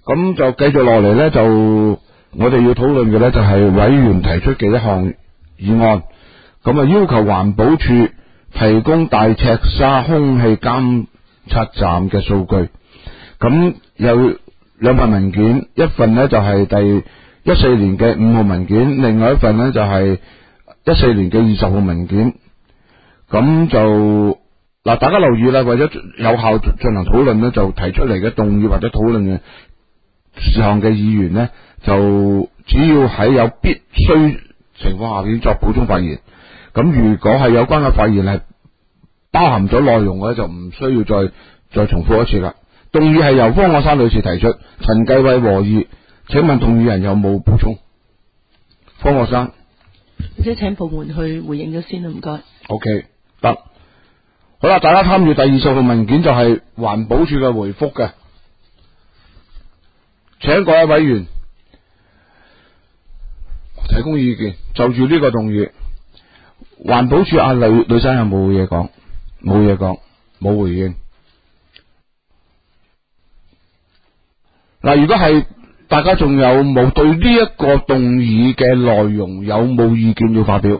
咁就繼續落嚟咧，就我哋要討論嘅咧就係委員提出嘅一項議案，咁啊要求環保署提供大赤沙空氣監測站嘅數據。咁有兩份文件，一份呢就係第14年嘅5號文件，另外一份呢就係14年嘅20號文件。咁就嗱，大家留意啦，為咗有效進行討論呢，就提出嚟嘅動議或者討論嘅事項嘅議員呢，就只要喺有必須情況下邊作補充發言。咁如果係有關嘅發言係包含咗內容嘅，就唔需要再重複一次啦。動議係由方國珊女士提出，陳繼偉和議。請問動議人有冇補充？方國珊， 即係請部門去回應咗先啦，唔該。 OK， 得。好啦，大家參與第20號文件就係環保署嘅回覆嘅，請各位委員提供意見。就住呢個動議，環保署呂生有冇嘢講？冇嘢講，冇回應。嗱，如果係大家仲有冇對呢一個動議嘅內容有冇意見要發表？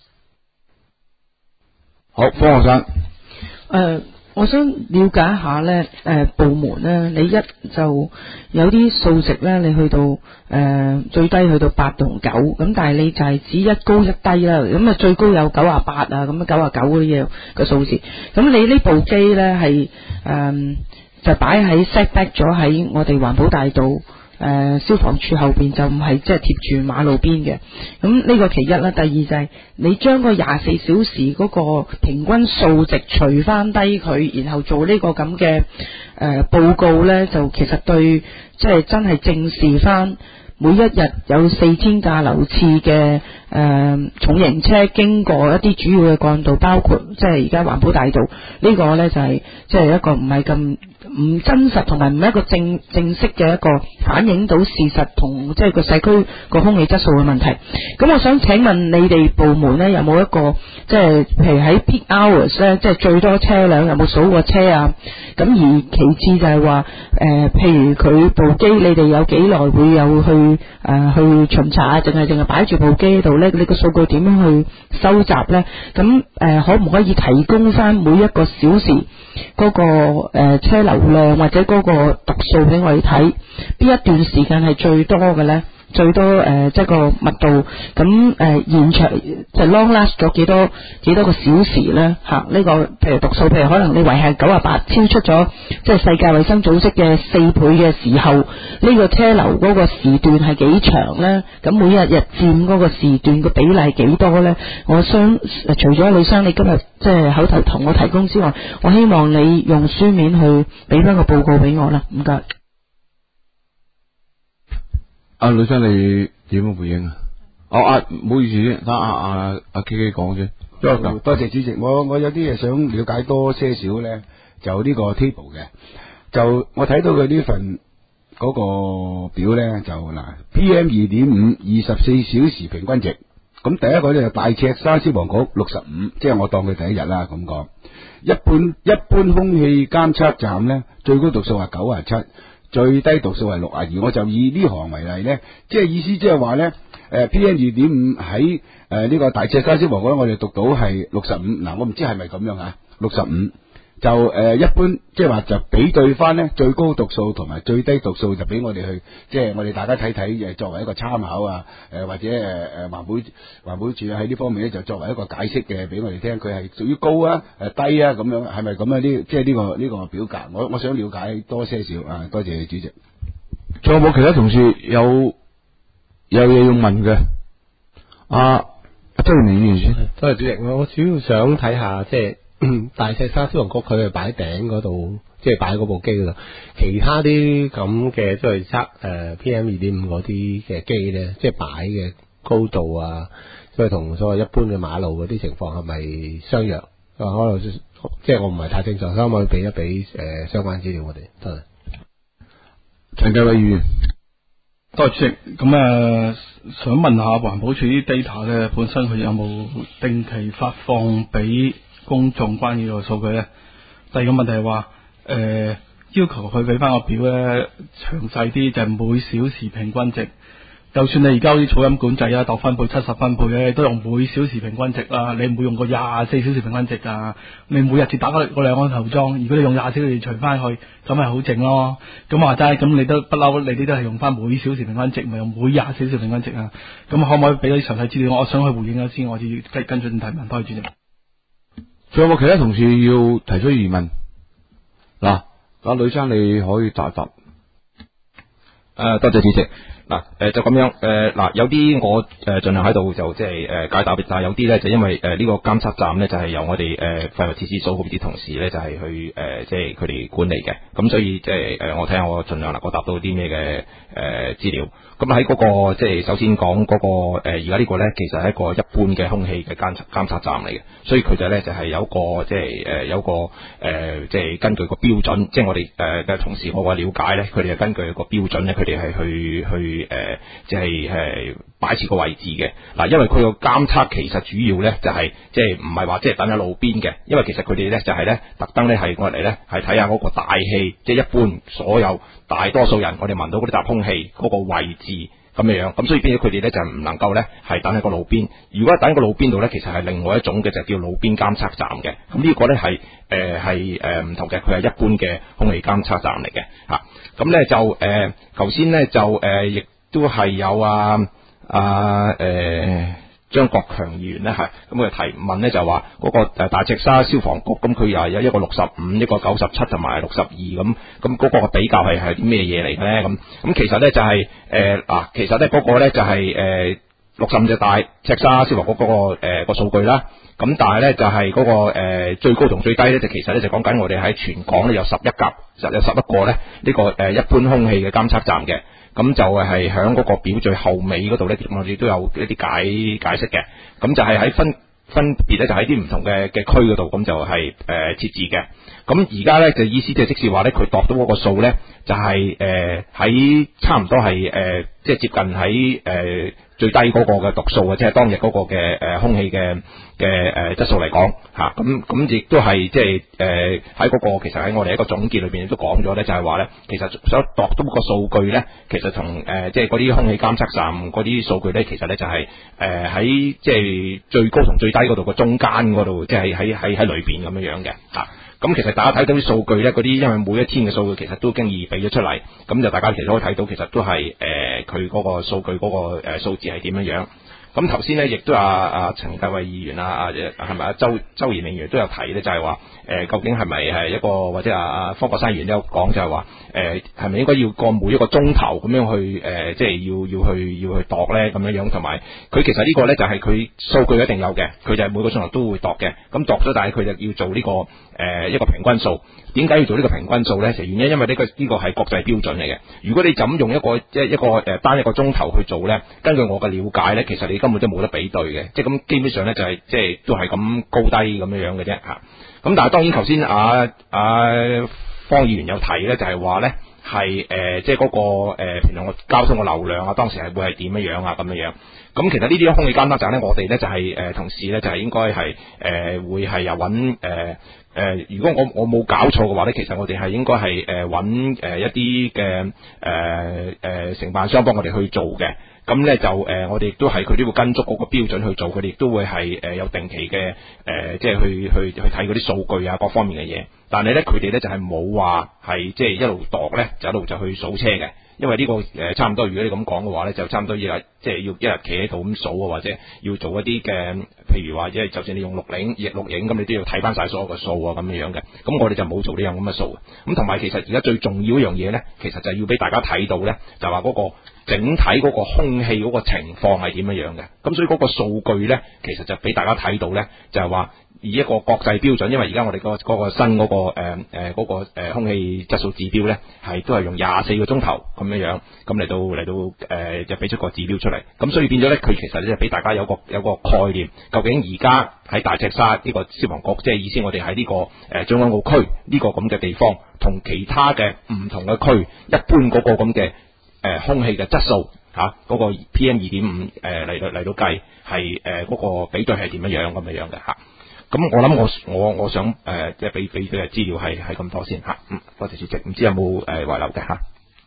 好，方學生。 我想了解一下咧，部門咧，你一就有啲數值咧，你去到最低去到8同9，咁但係你就係指一高一低啦，咁啊最高有98啊，咁啊99嗰啲嘢個數字，咁你呢部機咧係就擺喺 set back 咗喺我哋環保大道消防處後邊，就唔係即係貼住馬路邊嘅。咁呢個其一啦，第二就係你將個24小時嗰個平均數值除翻低佢，然後做呢個咁嘅報告呢，就其實對即係真係正視翻每一日有4000架流次嘅重型車經過一啲主要嘅幹道，包括即係而家環保大道呢個呢，就係即係一個唔係咁唔真實，同埋唔係一個正式嘅一個反映到事實同即係個社區個空氣質素嘅問題。咁我想請問你哋部門呢，有冇一個即係譬如喺 peak hours 呢，即係最多車輛有冇數過車啊？咁而其次就係話譬如佢部機你哋有幾耐會有去巡查啊？淨係擺住部機喺度呢？你個數據點樣去收集呢？咁可唔可以提供翻每一個小時嗰個車流量或者嗰個讀數俾我哋睇？邊一段時間係最多嘅呢？最多即係個密度，咁現場就 long last 咗幾多個小時咧？呢個譬如讀數，譬如可能你維係98，超出咗即係世界衛生組織嘅4倍嘅時候，呢個車流嗰個時段係幾長咧？咁每日佔嗰個時段嘅比例係幾多咧？我想除咗呂生你今日即係口頭同我提供之外，我希望你用書面去俾翻個報告俾我啦，唔該。 呂生你點樣回應啊？唔好意思先，等阿 K 講先。 多謝主席，我有啲嘢想了解多些少咧，就呢個 table 嘅，就我睇到佢呢份嗰個表咧，就嗱 PM2.5 24小時平均值，咁第一個咧就大赤沙消防局65，即係我當佢第一日啦咁講。一般空氣監測站咧，最高讀數係97。最低讀數係62，我就以呢行為例咧，即係意思即係話咧，PM2.5 喺呢個大赤沙消防局，我哋讀到係65，嗱我唔知係咪咁樣啊，65就一般即係話就比對翻咧最高讀數同埋最低讀數，就俾我哋去即係我哋大家睇睇作為一個參考啊，或者環保署喺呢方面咧就作為一個解釋嘅俾我哋聽，佢係屬於高啊低啊咁樣，係咪咁樣呢？即係呢個表格，我想了解多些少啊，多謝主席。 仲有冇其他同事有嘢要問嘅？周年議員先。 多謝主席，我主要想睇下即係。大赤沙消防局佢係擺頂嗰度，即係擺嗰部機嗰度。其他啲咁嘅即係測PM2.5 嗰啲嘅機咧，即係擺嘅高度啊，即係同所謂一般嘅馬路嗰啲情況係咪相若？可能即係我唔係太清楚，可唔可以俾一俾相關資料我哋？多謝。 陳繼偉議員， 多謝主席。咁想問下環保署啲 data 咧，本身佢有冇定期發放俾公眾關於呢個數據咧？第二個問題係話， 要求佢俾翻個表咧詳細啲，就係每小時平均值。就算你而家好似噪音管制啊，度分貝70分貝咧，都用每小時平均值啦。你唔會用個24小時平均值㗎。你每日至打嗰兩個頭裝，如果你用24小時除翻去，咁咪好靜咯。咁話齋，咁你都不嬲，你啲都係用翻每小時平均值，唔係用每24小時平均值啊。咁可唔可以俾啲詳細資料？我想去回應下先，我至跟進提問。多謝主席。 仲有冇其他同事要提出疑問？嗱，阿呂生你可以答一答。 多謝主席。嗱，就咁樣，嗱，有啲我盡量喺度就即係解答，但係有啲咧就因為呢個監測站咧就係由我哋廢物設施組嗰啲同事咧就係去即係佢哋管理嘅，咁所以即係我睇下我盡量能夠答到啲咩嘅資料。咁喺嗰個即係首先講嗰個而家呢個咧其實係一個一般嘅空氣嘅監測站嚟嘅，所以佢哋咧就係有個即係有個即係根據個標準，即係我哋嘅同事我嘅了解咧，佢哋係根據個標準咧，佢哋係去即係擺設個位置嘅。嗱，因為佢個監測其實主要咧就係即係唔係話即係等喺路邊嘅，因為其實佢哋咧就係咧特登咧係我嚟咧係睇下嗰個大氣，即係一般所有大多數人我哋聞到嗰啲雜空氣嗰個位置咁樣，咁所以變咗佢哋咧就唔能夠咧係等喺個路邊。如果等喺個路邊度咧，其實係另外一種嘅就叫路邊監測站嘅。咁呢個咧係唔同嘅，佢係一般嘅空氣監測站嚟嘅嚇。咁咧就頭先咧就亦都係有張國強議員咧係咁佢提問咧就話嗰個大赤沙消防局，咁佢又係有一個65、一個97同埋62咁嗰個比較係啲咩嘢嚟嘅咧？咁其實咧就係其實咧嗰個咧就係65隻大赤沙消防局嗰個數據啦。咁但係咧就係嗰個最高同最低咧，就其實咧就講緊我哋喺全港咧有11個咧呢個一般空氣嘅監測站嘅。咁就係響嗰個表最後尾嗰度咧，我哋都有一啲解釋嘅。咁就係喺分別咧，就喺啲唔同嘅區嗰度，咁就係設置嘅。咁而家咧就意思即是話咧，佢度到嗰個數咧，就係喺差唔多係即係接近喺最低嗰個嘅讀數啊，即係當日嗰個嘅空氣嘅質素嚟講嚇，咁亦都係即係喺嗰個其實喺我哋一個總結裏邊亦都講咗咧，就係話咧，其實所度到個數據咧，其實同即係嗰啲空氣監測站嗰啲數據咧，其實咧就係喺即係最高同最低嗰度個中間嗰度，即係喺裏邊咁樣嘅嚇。咁其實大家睇到啲數據咧，嗰啲因為每一天嘅數據其實都經已俾咗出嚟，咁就大家其實可以睇到，其實都係佢嗰個數據嗰個數字係點樣樣。咁頭先咧，亦都陳繼偉議員係咪周賢明議員都有提咧，就係話究竟係咪係一個或者方國珊議員都有講，就係話係咪應該要個每一個鐘頭咁樣去即係要去度咧咁樣樣，同埋佢其實呢個咧就係佢數據一定有嘅，佢就係每個鐘頭都會度嘅。咁度咗，但係佢就要做呢個一個平均數。點解要做呢個平均數咧？其實原因因為呢個係國際標準嚟嘅。如果你就咁用一個單一個鐘頭去做咧，根據我嘅了解咧，其實你根本都冇得比對嘅。即係咁基本上咧就係即係都係咁高低咁樣嘅啫嚇。咁但係當然頭先方議員有提咧，就係話咧係即係嗰個平常個交通嘅流量啊，當時係會係點樣啊咁樣。咁其實呢啲空氣監測站咧，我哋咧就係同事咧就係應該係會係又揾如果我冇搞錯嘅話咧，其實我哋係應該係揾一啲嘅承辦商幫我哋去做嘅。咁咧就我哋亦都係佢都會跟足嗰個標準去做，佢哋亦都會係有定期嘅即係去睇嗰啲數據啊各方面嘅嘢。但係咧佢哋咧就係冇話係即係一路度咧就一路就去數車嘅。因為呢個差唔多，如果你咁講嘅話咧，就差唔多要即係要一日企喺度咁數啊，或者要做一啲嘅，譬如話，即係就算你用錄影咁，你都要睇翻晒所有嘅數啊咁樣嘅。咁我哋就冇做呢樣咁嘅數。咁同埋其實而家最重要一樣嘢咧，其實就係要俾大家睇到咧，就話嗰個整體嗰個空氣嗰個情況係點樣嘅。咁所以嗰個數據咧，其實就俾大家睇到咧，就係話以一個國際標準，因為而家我哋嗰個新嗰個空氣質素指標咧，係都係用24個鐘頭咁樣，咁嚟到就俾出個指標出嚟。咁所以變咗咧，佢其實咧俾大家有個概念，究竟而家喺大赤沙呢個消防局，即係意思我哋喺呢個將軍澳區呢個咁嘅地方，同其他嘅唔同嘅區，一般嗰個咁嘅空氣嘅質素嗰個 PM2.5嚟到計係嗰個比對係點樣咁樣嘅嚇。 咁我諗我想即係俾嘅資料係咁多先吓。多謝主席，唔知有冇遺留嘅吓。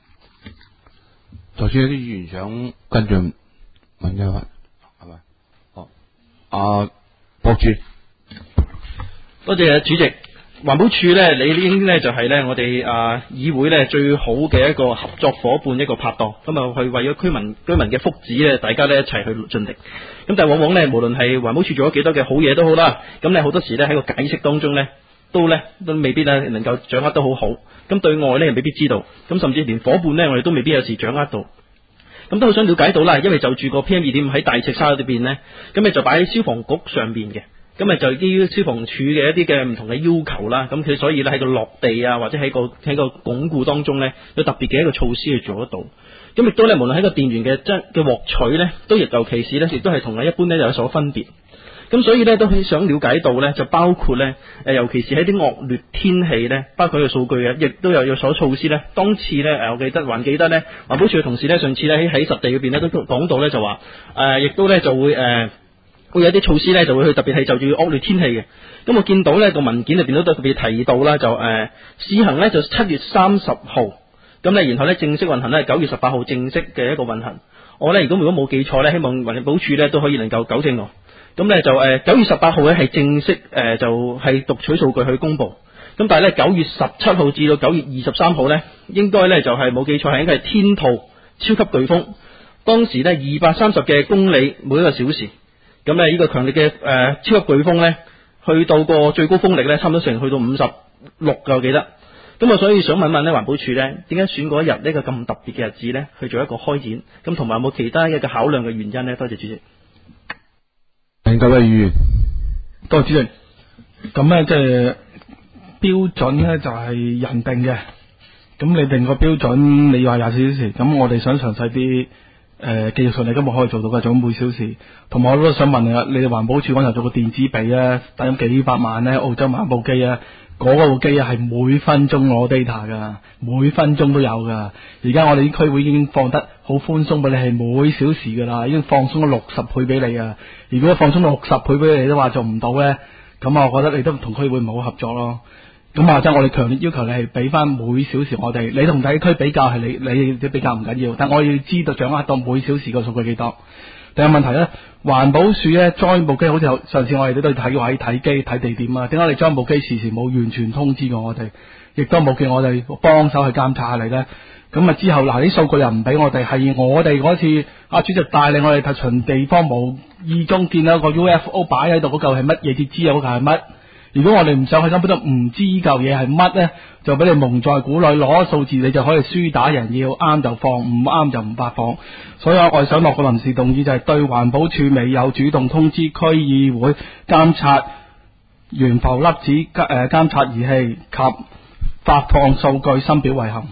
頭先有啲議員想跟進問一問，係咪？阿博主， 多謝主席。環保署咧，你已經咧就係咧我哋議會咧最好嘅一個合作伙伴，一個拍檔，咁啊去為咗居民嘅福祉咧，大家咧一齊去盡力。咁但係往往咧，無論係環保署做咗幾多嘅好嘢都好啦，咁咧好多時咧喺個解釋當中咧，都未必咧能夠掌握得好好。咁對外咧未必知道，咁甚至連伙伴咧我哋都未必有時掌握到。咁都好想了解到啦，因為就住個 PM2.5 喺大赤沙裏邊咧，咁就擺喺消防局上邊嘅。咁就基於消防處嘅一啲嘅唔同嘅要求啦，咁佢所以咧喺個落地啊，或者喺個鞏固當中咧，有特別嘅一個措施去做得到。咁亦都咧，無論喺個電源嘅獲取咧，都尤其是咧，亦都係同一般咧有所分別。咁所以咧都想了解到咧，就包括咧尤其是喺啲惡劣天氣咧，包括個數據啊，亦都有所措施咧。當次咧我記得咧環保署嘅同事咧，上次咧喺實地裏邊咧都講到咧，就話亦都咧就會有啲措施咧，就會去特別係就住惡劣天氣嘅。咁我見到咧個文件裏邊都特別提到啦，就試行咧就7月30號，咁咧然後咧正式運行咧9月18號正式嘅一個運行。我咧如果冇記錯咧，希望環保署咧都可以能夠糾正我。咁咧就9月18號咧係正式就係讀取數據去公佈。咁但係咧9月17號至到9月23號咧，應該咧就係冇記錯係應該係天兔超級颶風，當時咧230嘅公里每一個小時。咁咧呢個強烈嘅超級颶風咧，去到個最高風力咧，差唔多成去到56嘅，我記得。咁啊，所以想問問咧，環保署咧點解選嗰一日呢個咁特別嘅日子咧，去做一個開展？咁同埋有冇其他一個考量嘅原因咧？多謝主席。 明白嘅議員， 多謝主席。咁咧即係標準咧就係人定嘅。咁你定個標準，你要係24小時。咁我哋想詳細啲。技術上你今日可以做到嘅，做每小時。同埋我都想問你哋環保署嗰陣做個電子比啊，打緊幾百萬咧，澳洲買部機啊，嗰部機啊係每分鐘攞 data 噶，每分鐘都有噶。而家我哋啲區會已經放得好寬鬆俾你，係每小時噶啦，已經放鬆咗60倍俾你啊。如果放鬆到60倍俾你都話做唔到咧，咁啊，我覺得你都同區會唔好合作咯。咁啊，即係我哋強烈要求你係俾翻每小時我哋，你同第一區比較係你比較唔緊要，但我要知道掌握到每小時個數據幾多。第二個問題咧，環保署咧裝部機，好似上次我哋都睇位睇機睇地點啊，點解你裝部機時時冇完全通知過我哋，亦都冇叫我哋幫手去監察下你咧？咁啊之後嗱啲數據又唔俾我哋，係我哋嗰次主席帶領我哋睇巡地方無意中見到個 UFO 擺喺度，嗰嚿係乜嘢？至知啊嗰嚿係乜？如果我哋唔上去，根本都唔知嚿嘢係乜咧，就俾你蒙在鼓裏，攞數字你就可以輸打人，要啱就放，唔啱就唔發放。所以我哋想落個臨時動議，就係對環保署未有主動通知區議會監察懸浮粒子監察儀器及發放數據深表遺憾。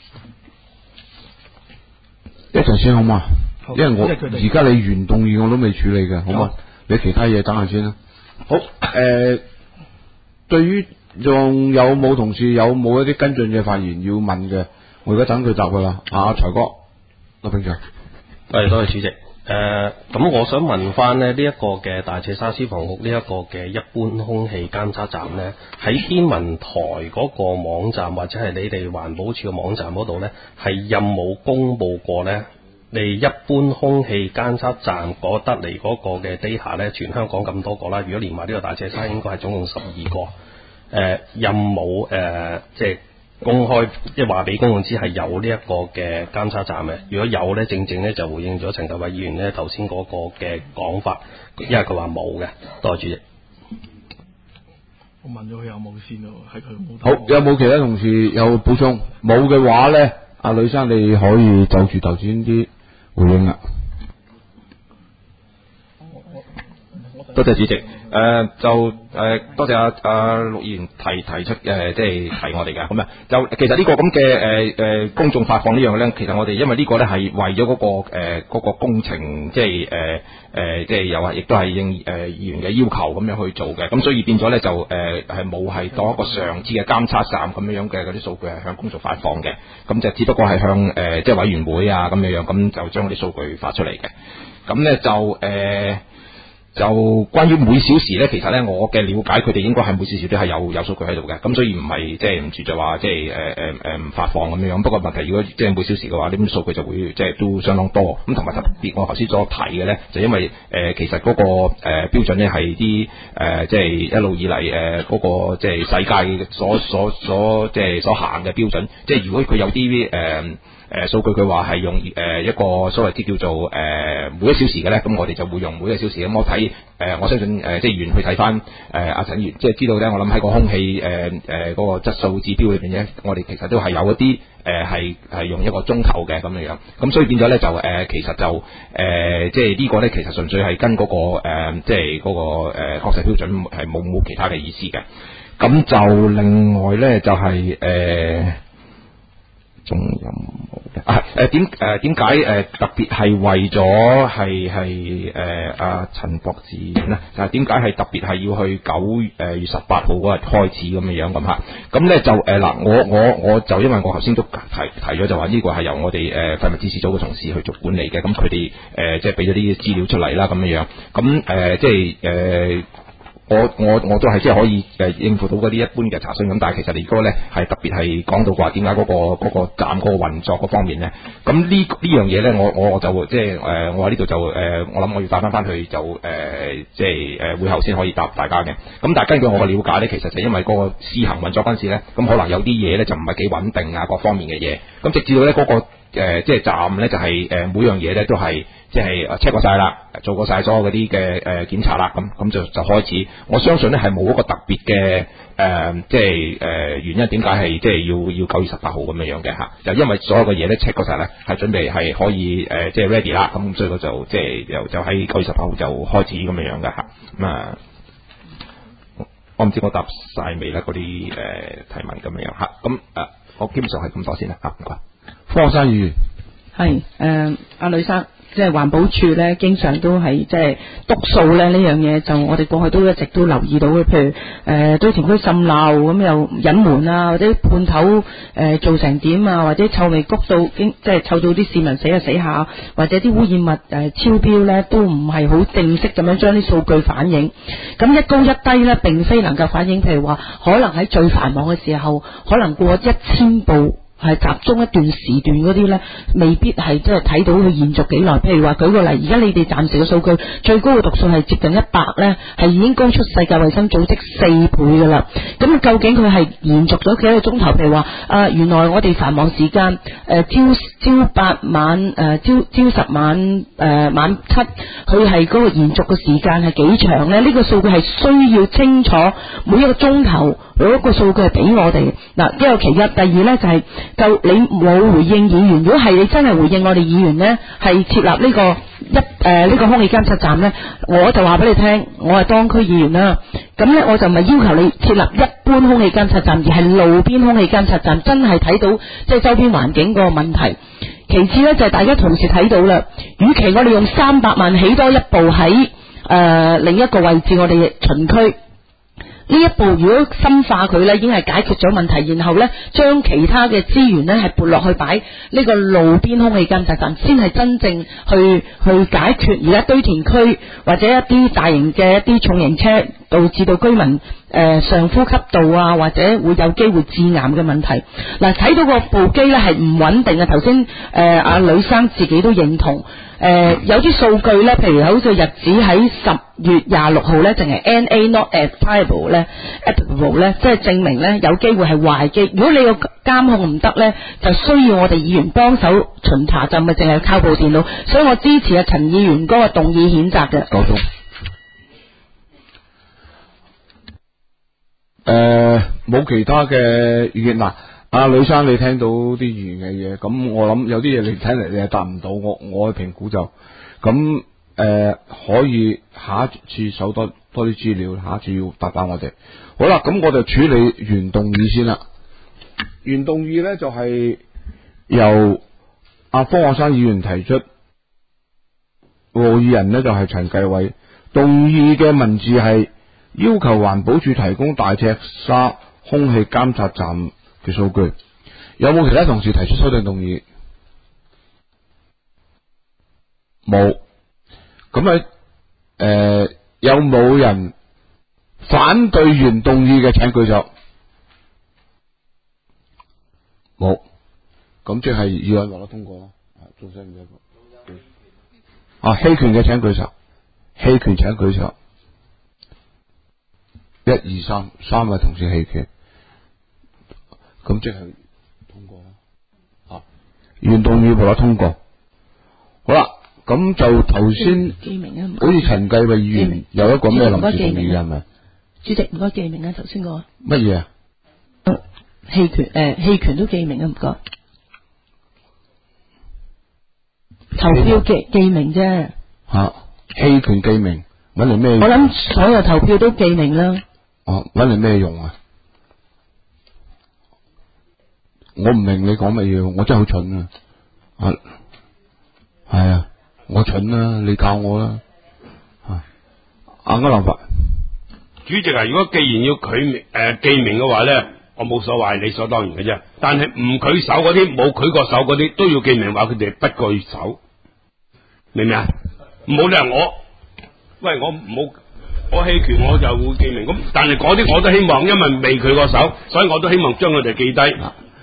一陣先好嘛？ 好， 因為我而家你原動議我都未處理嘅，好嘛？你其他嘢等下先啦。好，對於仲有冇同事有冇一啲跟進嘅發言要問嘅，我而家等佢答佢啦。財哥，陸炳祥， 多謝主席。咁我想問翻呢一個嘅大赤沙消防局呢一個嘅一般空氣監測站呢，喺天文台嗰個網站或者係你哋環保署嘅網站嗰度呢，係有冇公佈過呢？你一般空氣監測站嗰得嚟嗰個嘅 data 呢，全香港咁多個啦，如果連埋呢個大赤沙，應該係總共12個。有冇即係公開，即係話俾公眾知係有呢一個嘅監測站嘅？如果有呢，正正呢就回應咗陳達偉議員呢頭先嗰個嘅講法，因為佢話冇嘅。多謝主席。 我問咗佢有冇先咯，係佢冇。 好，有冇其他同事有補充？冇嘅話咧，阿呂生你可以就住頭先啲回應啦。 多謝主席。多謝阿陸議員提出即係提我哋嘅咁啊。就其實呢個咁嘅公眾發放呢樣咧，其實我哋因為呢個咧係為咗嗰個工程，即係又係亦都係應議員嘅要求咁樣去做嘅，咁所以變咗咧就係冇係當一個常設嘅監測站咁樣嘅嗰啲數據係向公眾發放嘅，咁就只不過係向即係委員會啊咁樣咁就將啲數據發出嚟嘅，咁咧就就關於每小時咧，其實咧我嘅了解，佢哋應該係每小時都係有數據喺度嘅，咁所以唔係即係唔住就話即係唔發放咁樣。不過問題如果即係每小時嘅話，呢啲數據就會即係都相當多。咁同埋特別我頭先所提嘅咧，就因為其實嗰個標準咧係啲即係一路以嚟嗰個即係世界所即係所行嘅標準。即係如果佢有啲數據佢話係用一個所謂啲叫做每一小時嘅咧，咁我哋就會用每一個小時。咁我睇我相信即係議員去睇翻阿陳議員，即係知道咧，我諗喺個空氣嗰個質素指標裏邊咧，我哋其實都係有一啲係用一個鐘頭嘅咁樣樣。咁所以變咗咧就其實就即係呢個咧其實純粹係跟嗰個即係嗰個國際標準係冇其他嘅意思嘅。咁就另外咧就係仲有冇點解特別係為咗係阿陳博士咧？點解係特別係要去9月18號嗰日開始咁樣咁嚇？咁咧就嗱，我就因為我頭先都提咗，就話呢個係由我哋廢物指示組嘅同事去做管理嘅，咁佢哋即係俾咗啲資料出嚟啦咁樣樣，咁即係我都係即係可以應付到嗰啲一般嘅查詢咁，但係其實你如果咧係特別係講到話點解嗰個站嗰個運作嗰方面咧，咁呢樣嘢咧，我就即係我喺呢度就我諗我要帶翻去就即係會後先可以答大家嘅。咁但係根據我嘅了解咧，其實就因為嗰個試行運作嗰陣時咧，咁可能有啲嘢咧就唔係幾穩定啊，各方面嘅嘢，咁直至到咧嗰個即係站咧就係每樣嘢咧都係即係 check 過晒啦，做過晒所有嗰啲嘅檢查啦，咁就開始。我相信咧係冇一個特別嘅即係原因點解係即係要9月18號咁樣樣嘅嚇，就因為所有嘅嘢咧 check 過晒咧，係準備係可以即係 ready 啦，咁所以我就即係就喺9月18號就開始咁樣樣嘅嚇。咁啊，我唔知我答晒未啦嗰啲提問咁樣樣嚇。咁我基本上係咁多先啦嚇，唔該。 方生議員係阿呂生。即係環保署咧，經常都係即係督數咧呢樣嘢，就我哋過去都一直都留意到嘅。譬如堆填區滲漏咁又隱瞞啊，或者判頭做成點啊，或者臭味谷到即係臭到啲市民死下，或者啲污染物超標咧，都唔係好正式咁樣將啲數據反映。咁一高一低咧，並非能夠反映。譬如話，可能喺最繁忙嘅時候，可能過1000部。係集中一段時段嗰啲咧，未必係即係睇到佢延續幾耐。譬如話舉個例，而家你哋暫時嘅數據最高嘅讀數係接近100咧，係已經高出世界衛生組織4倍噶啦。咁究竟佢係延續咗幾多個鐘頭？譬如話原來我哋繁忙時間朝8晚朝10晚晚7，佢係嗰個延續嘅時間係幾長咧？呢個數據係需要清楚每一個鐘頭嗰個數據係俾我哋嗱。呢個其一，第二咧就係你冇回應議員，如果係你真係回應我哋議員呢，係設立呢個空氣監測站呢，我就話俾你聽，我係當區議員啦。咁呢，我就唔係要求你設立一般空氣監測站，而係路邊空氣監測站，真係睇到即係周邊環境個問題。其次呢，就係大家同時睇到啦，與其我哋用300萬起多一部喺另一個位置，我哋巡區。呢一步如果深化佢呢，已經係解決咗問題，然後呢，將其他嘅資源呢係撥落去擺呢個路邊空氣監測站，先係真正去解決而家堆填區或者一啲大型嘅一啲重型車導致到居民上呼吸道啊，或者會有機會致癌嘅問題。嗱，睇到個部機呢係唔穩定嘅，頭先阿呂生自己都認同。有啲數據咧，譬如好似日子喺10月26號咧，淨係 NA not applicable 咧，即係證明咧有機會係壞機。如果你個監控唔得咧，就需要我哋議員幫手巡查，就唔係淨係靠部電腦。所以我支持阿陳議員嗰個動議譴責嘅。 夠鐘。冇其他嘅意見嗱。阿呂生，你聽到啲議員嘅嘢，咁我諗有啲嘢你睇嚟你係答唔到，我嘅評估就咁可以下一次搜多啲資料，下一次要答返我哋。好啦，咁我就處理原動議先啦。原動議咧就係由阿方學生議員提出，和議人呢就係陳繼偉，動議嘅文字係要求環保署提供大赤沙空氣監察站嘅數據。有冇其他同事提出修訂動議？冇。咁喺有冇人反對原動議嘅，請舉手。冇，咁即係議案獲得通過咯。仲使唔使？棄權嘅請舉手，棄權請舉手。1、2、3，三位同事棄權，咁即係通過啦。原動議獲得通過。好啦，咁就頭先好似陳繼偉議員有一個咩臨時動議係咪？ 主席唔該記名啊，頭先個乜嘢啊？ 棄權都記名啊，唔該。投票記名啫。 棄權記名，搵嚟咩？ 我諗所有投票都記名啦。 搵嚟咩用啊？我唔明你講乜嘢，我真係好蠢啊！係啊，我蠢啦，你教我啦。歐林法主席啊，如果既然要記名嘅話咧，我冇所謂，理所當然嘅啫。但係唔舉手嗰啲，冇舉過手嗰啲，都要記名，話佢哋不舉手，明唔明啊？唔好理我，喂，我棄權我就會記名咁，但係嗰啲我都希望，因為未舉過手，所以我都希望將佢哋記低。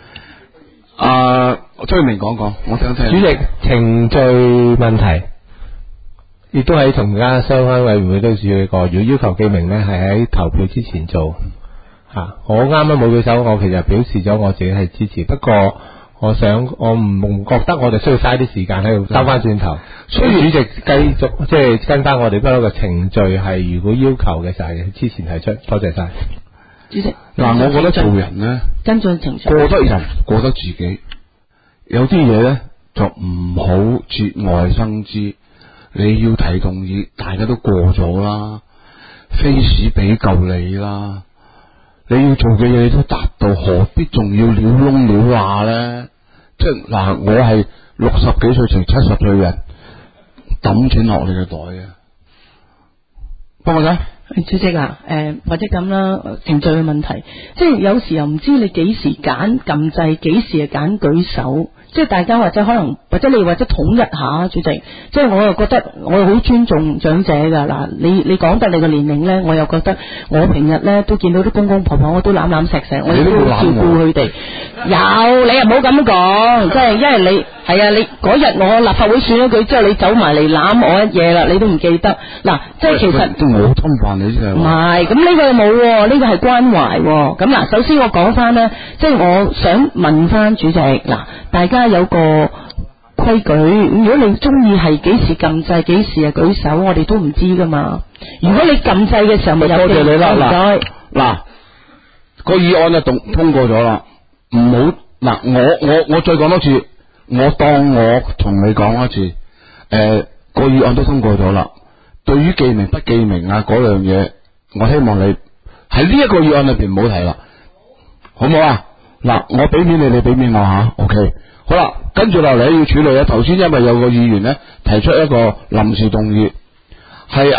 崔明講，我想聽。 主席，程序問題，亦都喺同家相關委員會都處理過。如果要求記名呢，係喺投票之前做。我啱啱冇舉手，我其實表示咗我自己係支持。不過我唔覺得我哋需要嘥啲時間喺度兜翻轉頭。所以主席繼續即係跟翻我哋不嬲嘅程序，係如果要求嘅就係之前提出。多謝晒。 主席， 我覺得做人呢， 跟進程序， 過得人過得自己，有啲嘢呢，就唔好節外生枝。你要提動議，大家都過咗啦，非史比舊你啦。你要做嘅嘢你都達到，何必仲要撩窿撩罅呢？即係我係60幾歲成70歲人，抌錢落你嘅袋嘅，幫我睇。 主席啊，或者咁啦，程序嘅問題，即係有時又唔知你幾時揀撳掣，幾時係揀舉手，即係大家或者可能或者你或者統一下，主席，即係我又覺得我又好尊重長者噶嗱，你講得你個年齡咧，我又覺得我平日咧都見到啲公公婆婆，我都攬攬錫錫，我亦都照顧佢哋。有你又唔好咁講，即係因為你係啊，你嗰日我立法會選咗佢之後，你走埋嚟攬我一嘢啦，你都唔記得嗱，即係其實都冇侵犯你啫。 唔係，咁呢個冇，呢個係關懷。咁嗱，首先我講翻咧，即係我想問翻主席嗱，大家有個規矩，如果你中意係幾時撳掣，幾時係舉手，我哋都唔知噶嘛。如果你撳掣嘅時候咪有多謝你啦。 唔該。 嗱，個議案就通過咗啦，唔好嗱，我再講多次，我當我同你講一次，個議案都通過咗啦。對於記名不記名啊嗰樣嘢，我希望你喺呢一個議案裏邊唔好提啦，好唔好啊？嗱，我俾面你，你俾面我吓 ，OK。好啦，跟住落嚟要處理啊。頭先因為有個議員咧提出一個臨時動議，係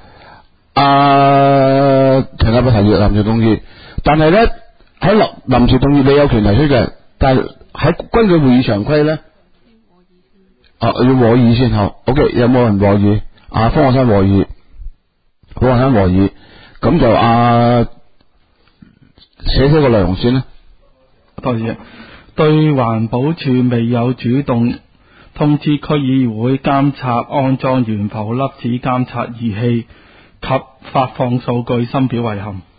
陳立德提議臨時動議，但係咧喺臨時動議你有權提出嘅，但係喺根據會議常規咧，要和議先好 ，OK。有冇人和議？方學生和議，咁就寫個內容先啦。 多謝。對環保署未有主動通知區議會監察安裝懸浮粒子監察儀器及發放數據，深表遺憾。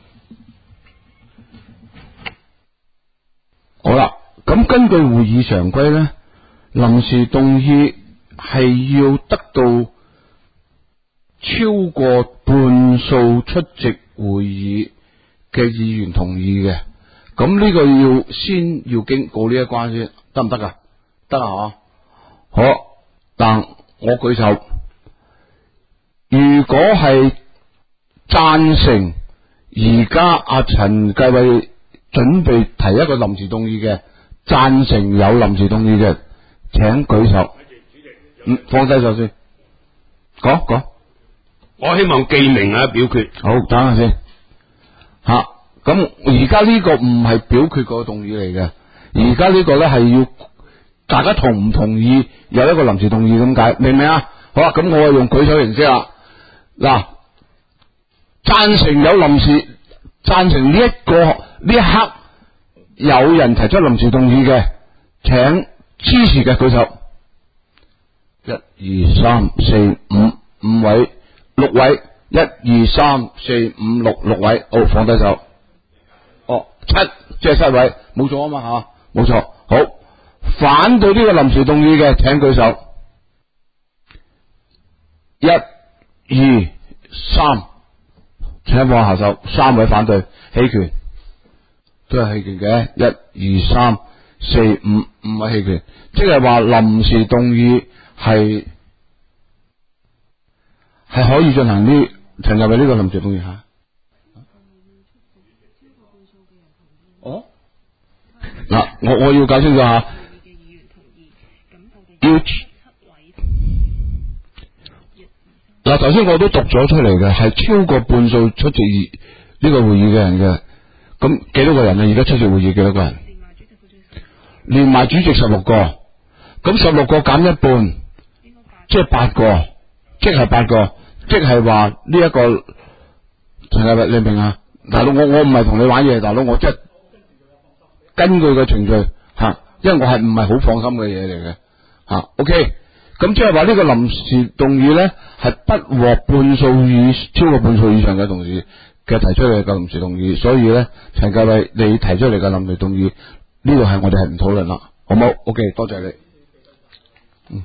好啦，咁根據會議常規呢，臨時動議係要得到超過半數出席會議嘅議員同意嘅，咁呢個要經過呢一關先，得唔得啊？得啊，好，但我舉手，如果係贊成而家陳繼偉準備提一個臨時動議嘅，贊成有臨時動議嘅，請舉手。放低手先，講。 我希望記名啊，表決。 好，等下先。咁而家呢個唔係表決個動議嚟嘅，而家呢個咧係要大家同唔同意有一個臨時動議咁解，明唔明啊？好啦，咁我用舉手形式啦。嗱， 贊成有臨時，贊成呢一刻有人提出臨時動議嘅，請支持嘅舉手。1、2、3、4、5，五位，6位，1、2、3、4、5、6位，好，放低手。7，即係7位，冇錯啊嘛吓，冇錯。好，反對呢個臨時動議嘅，請舉手。1、2、3，請放下手。3位反對，棄權，都係棄權嘅。1、2、3、4、5，五位棄權，即係話臨時動議係可以進行呢，陳日偉呢個臨時動議吓。嗱，我要解清楚下，嗱，頭先我都讀咗出嚟嘅，係超過半數出席呢個會議嘅人嘅，咁幾多個人啊？而家出席會議幾多個人？連埋主席16個，咁16個減一半，即係8個，即係8個，即係話呢一個陳日偉，你明啊？大佬，我唔係同你玩嘢，大佬，我即係根據個程序吓，因為我係唔係好放心嘅嘢嚟嘅吓。OK， 咁即係話呢個臨時動議咧係不獲超過半數以上嘅同事嘅提出嚟嘅臨時動議，所以咧陳繼偉你提出嚟嘅臨時動議呢度係我哋係唔討論啦，好冇 ？OK， 多謝你。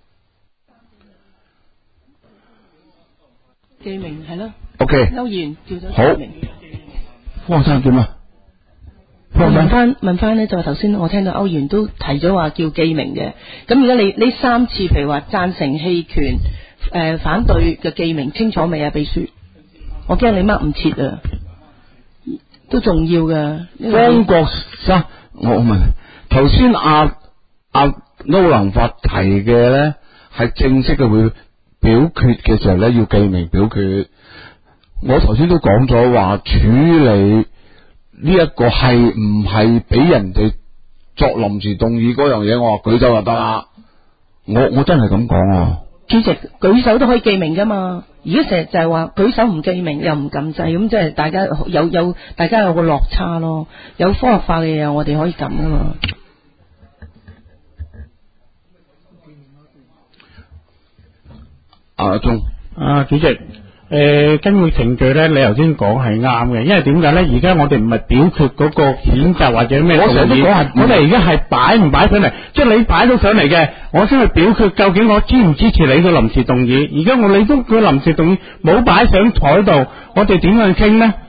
記名係咯。 OK， 歐議員叫咗好。 記名。 方生點啊？ 問翻咧，就係頭先我聽到歐議員都提咗話叫記名嘅，咁而家你呢3次，譬如話贊成、棄權、反對嘅記名清楚未啊？秘書，我驚你 mark 唔切啊，都重要噶。 方國生，我問頭先阿歐能發提嘅咧，係正式嘅會表決嘅時候咧要記名表決。我頭先都講咗話處理。呢一個係唔係俾人哋作臨時動議嗰樣嘢？我話舉手就得啦。我真係咁講啊。 主席舉手都可以記名噶嘛？而家成日就係話舉手唔記名又唔撳掣，咁即係大家大家有個落差咯。有科學化嘅嘢我哋可以撳噶嘛。 阿鐘， 主席。根據程序咧，你頭先講係啱嘅，因為點解咧？而家我哋唔係表決嗰個譴責或者咩動議，我成日都講係，我哋而家係擺唔擺上嚟，即係你擺到上嚟嘅，我先去表決究竟我支唔支持你個臨時動議。而家你都個臨時動議冇擺上台度，我哋點去傾呢？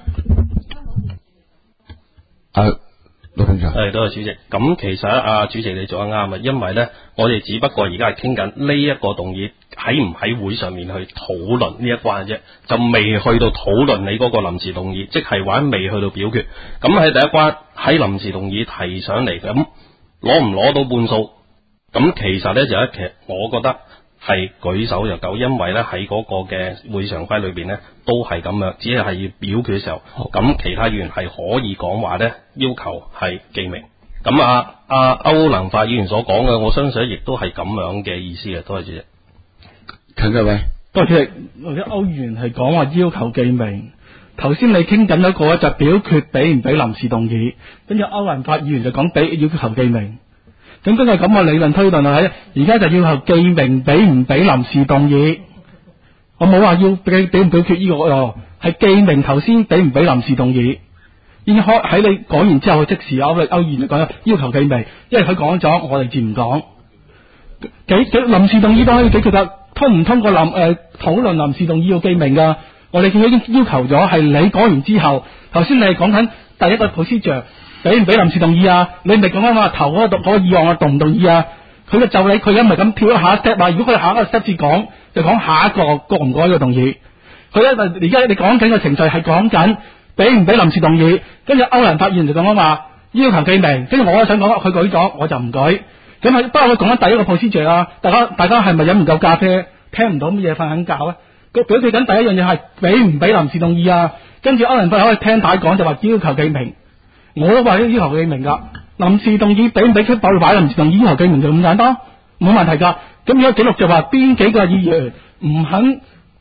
陸總長， 多謝主席。咁其實主席你做得啱啊，因為咧我哋只不過而家係傾緊呢一個動議喺唔喺會上面去討論呢一關啫，就未去到討論你嗰個臨時動議，即係話未去到表決。咁喺第一關喺臨時動議提上嚟，咁攞唔攞到半數？咁其實咧其實我覺得係舉手就夠，因為咧喺嗰個嘅會常規裏邊咧都係咁樣，只係要表決嘅時候，咁其他議員係可以講話咧，要求係記名。咁歐能發議員所講嘅，我相信亦都係咁樣嘅意思嘅。多謝主席。 陳繼偉， 多謝主席。或者歐議員係講話要求記名，頭先你傾緊嗰個就表決俾唔俾臨時動議，跟住歐能發議員就講俾要求記名。咁根據咁嘅理論推論啊，而家就要求記名俾唔俾臨時動議。我冇話要俾唔表決呢個係記名頭先俾唔俾臨時動議。已經喺你講完之後，即時歐議員就講要求記名，因為佢講咗，我哋自唔講。臨時動議都可以解決得，通唔通過討論臨時動議要記名噶？我哋已經要求咗，係你講完之後，頭先你係講緊第一個 procedure。俾唔俾臨時動議啊？你咪講緊話頭嗰個議案動唔動議啊？佢就你佢而家唔係咁跳咗下一 step 啊！如果佢下一個 step 至講，就講下一個過唔過呢個動議。佢咧而家你講緊個程序係講緊俾唔俾臨時動議，跟住歐陽發言就講話要求記名，跟住我想講佢舉咗，我就唔舉。咁係不過佢講緊第一個 procedure啊！大家係咪飲唔夠咖啡，聽唔到乜嘢瞓緊覺咧？佢表示緊第一樣嘢係俾唔俾臨時動議啊？跟住歐陽發可以聽大講就話要求記名。我都話要求記名噶，臨時動議俾唔俾出擺臨時動議要求記名就咁簡單，冇問題噶。咁如果記錄就話邊幾個議員唔肯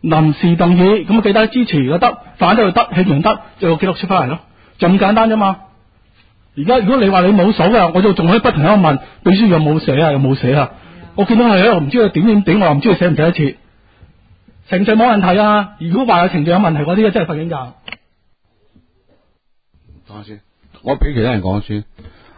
臨時動議，咁記得支持就得，反對就得，棄權得，就記錄出翻嚟咯，就咁簡單啫嘛。而家如果你話你冇數嘅，我就仲可以不停喺度問秘書有冇寫啊，有冇寫啊？我見到係喺度唔知佢點，我又唔知佢寫唔寫得切。程序冇問題啊，如果話有程序有問題嗰啲，真係瞓緊覺。 講下先，我俾其他人講先。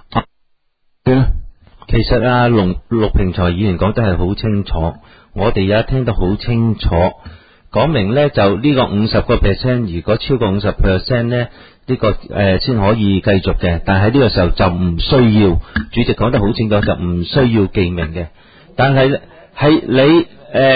其實陸平才議員講得係好清楚，我哋也聽得好清楚，講明呢就呢個50%，如果超過50%呢，呢個先可以繼續嘅，但係呢個時候就唔需要，主席講得好清楚，就唔需要記名嘅。但係係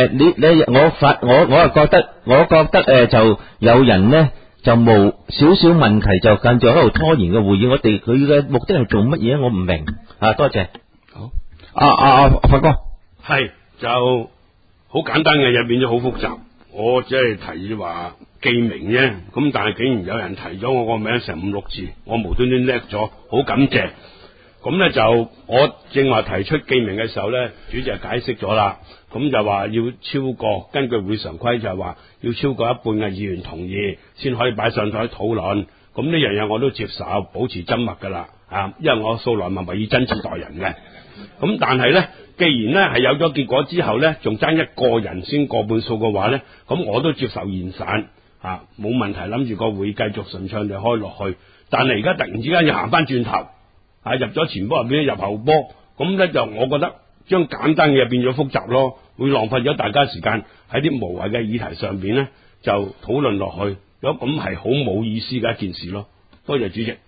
我覺得就有人呢就冇少少問題就近住喺度拖延嘅會議，佢嘅目的係做乜嘢？我唔明啊，多謝。 好，發哥係就好簡單嘅嘢變咗好複雜，我只係提議話記名啫，咁但係竟然有人提咗我個名成5-6字，我無端端叻咗，好感謝。咁呢就我正話提出記名嘅時候呢，主席就解釋咗啦，咁就話要超過根據會常規就係話要超過一半嘅議員同意先可以擺上台討論，咁呢樣嘢我都接受，保持緘默噶啦，因為我素來咪以真摯待人嘅。咁但係呢，既然呢係有咗結果之後呢，仲爭一個人先過半數嘅話呢，咁我都接受現散，冇問題，諗住個會繼續順暢地開落去。但係而家突然之間要行翻轉頭，入咗前波變咗入後波，咁呢就我覺得將簡單嘅嘢變咗複雜咯，會浪費咗大家時間喺啲無謂嘅議題上邊呢，就討論落去，咁係好冇意思嘅一件事咯。多謝主席。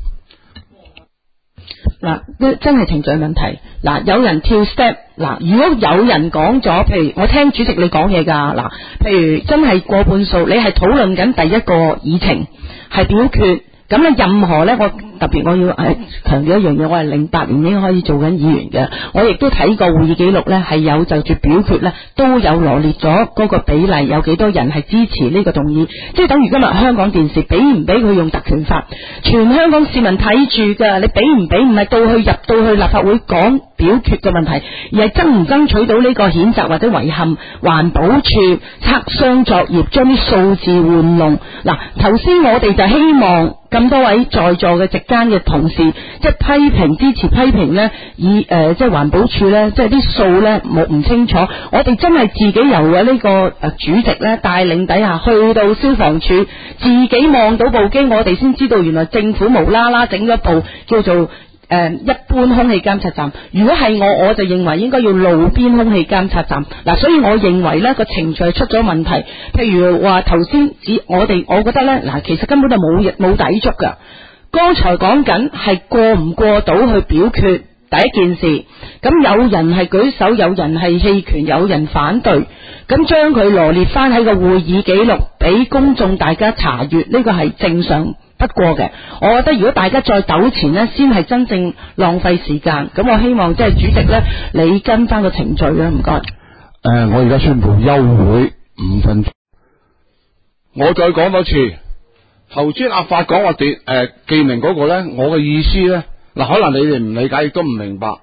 嗱，真係程序問題。嗱，有人跳 step。嗱，如果有人講咗，譬如我聽主席你講嘢㗎，嗱，譬如真係過半數，你係討論緊第一個議程，係表決。咁咧，任何咧，我特別我要強調一樣嘢，我係08年已經開始做緊議員嘅，我亦都睇過會議記錄咧，係有就住表決咧，都有羅列咗嗰個比例，有幾多人係支持呢個動議，即係等於今日香港電視俾唔俾佢用特權法，全香港市民睇住㗎，你俾唔俾唔係入到去立法會講表決嘅問題，而係爭唔爭取到呢個譴責或者遺憾，環保署測商作業將啲數字玩弄。嗱，頭先我哋就希望咁多位在座嘅席間嘅同事，即係批評支持批評呢，以即係環保署呢，即係啲數呢冇唔清楚，我哋真係自己由嘅呢個主席呢帶領底下去到消防處，自己望到部機，我哋先知道原來政府無啦啦整咗部叫做一般空氣監察站。如果係我就認為應該要路邊空氣監察站。嗱，所以我認為呢個程序出咗問題。譬如話頭先我覺得呢，嗱，其實根本就冇抵觸噶。剛才講緊係過唔過到去表決第一件事，咁有人係舉手，有人係棄權，有人反對，咁將佢羅列翻喺個會議記錄俾公眾大家查閱，呢個係正常不過嘅。我覺得如果大家再糾纏呢，先係真正浪費時間。咁我希望即係主席呢，你跟翻個程序啦，唔該。 我而家宣布休會5分鐘。我再講多次，頭先阿發講話記名嗰個呢，我嘅意思呢，嗱，可能你哋唔理解亦都唔明白。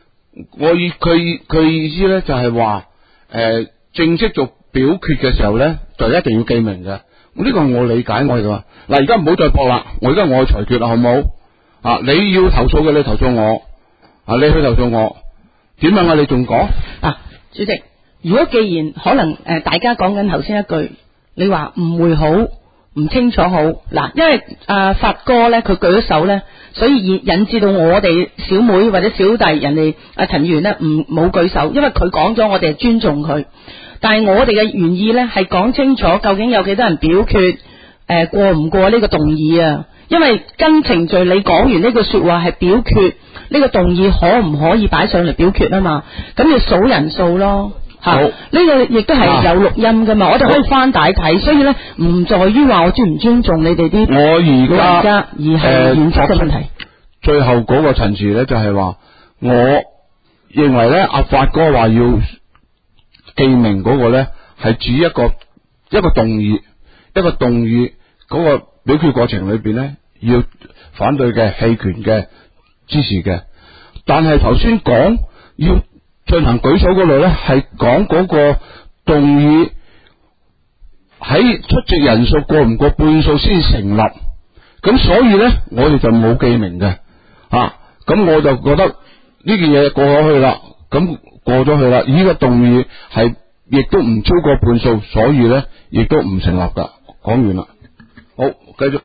佢意思呢就係話正式做表決嘅時候呢，就一定要記名嘅。呢個我理解我哋話，嗱，而家唔好再搏啦，我去裁決啦，好冇？你要投訴嘅你投訴我，你去投訴我，點樣啊？你仲講？ 主席，如果既然可能大家講緊頭先一句，你話誤會好，唔清楚好，嗱，因為發哥咧佢舉咗手咧，所以引致到我哋小妹或者小弟人哋陳議員咧冇舉手，因為佢講咗，我哋係尊重佢。但係我哋嘅原意呢，係講清楚究竟有幾多人表決過唔過呢個動議啊？因為跟程序你講完呢句說話係表決呢個動議可唔可以擺上嚟表決啊嘛？咁要數人數咯吓，呢個亦都係有錄音噶嘛，我哋可以翻帶睇，所以呢，唔在於話我尊唔尊重你哋啲老人家，而係原則嘅問題。 最後嗰個陳詞呢，就係話，我認為呢，阿發哥話要記名嗰個呢，係指一個動議嗰個表決過程裏邊呢，要反對嘅、棄權嘅、支持嘅。但係頭先講要進行舉手嗰度呢，係講嗰個動議喺出席人數過唔過半數先成立，咁所以咧我哋就冇記名嘅咁我就覺得呢件嘢過咗去啦，咁過咗去啦，呢個動議係亦都唔超過半數，所以咧亦都唔成立噶。講完啦，好繼續。